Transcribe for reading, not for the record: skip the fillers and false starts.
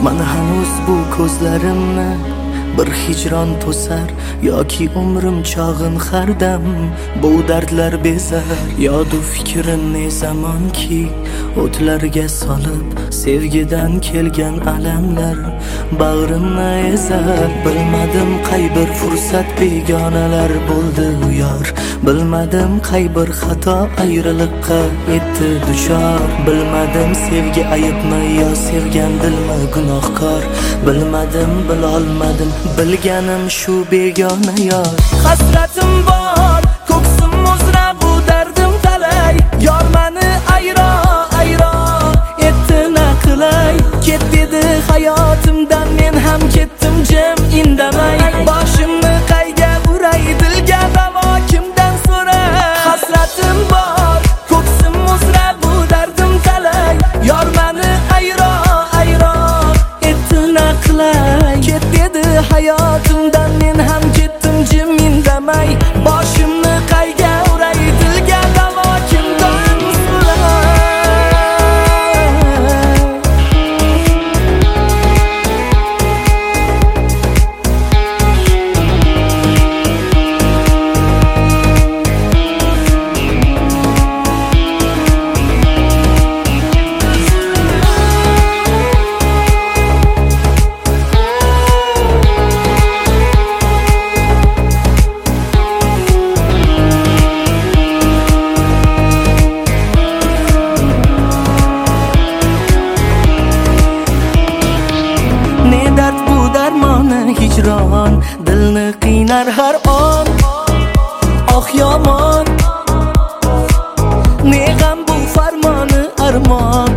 man hanuz bu ko'zlarimni bir hijron to'sar yoki umrim chog'in hardam bu dardlar bezar. Yodu fikrim ne zamonki o'tlarga solib sevgidan kelgan alamlar bag'rimni ezar. Bilmadim qay bir fursat begonalar bo'ldi u yor, bilmadim qay bir xato ayriliqqa etdi duchor. Bilmadim sevgi ayibmi yo sevgan dilmi gunohkor, bilmadim bilolmadim bilganim shu begona yor. Hasratim bor, ko'ksim uzra, bu dardim talay. Yor mani ayro ayro etdi na qilay. Ket dedi hayotimdan, men ham ketdim jim indamay. Boshimni qayga uray, dilga davo kimdan so'ray. Hasratim bor, ko'ksim uzra, bu dardim talay. Yor mani ayro ayro etdi na qilay. Ket dedi hayotimdan, men ham ketdim jim indamay. Boshimni qayga uray, dilga davo kimdan so'ray. Hijron dilni qiynar har on. Oh yomon, ne g'am bu farmoni armon.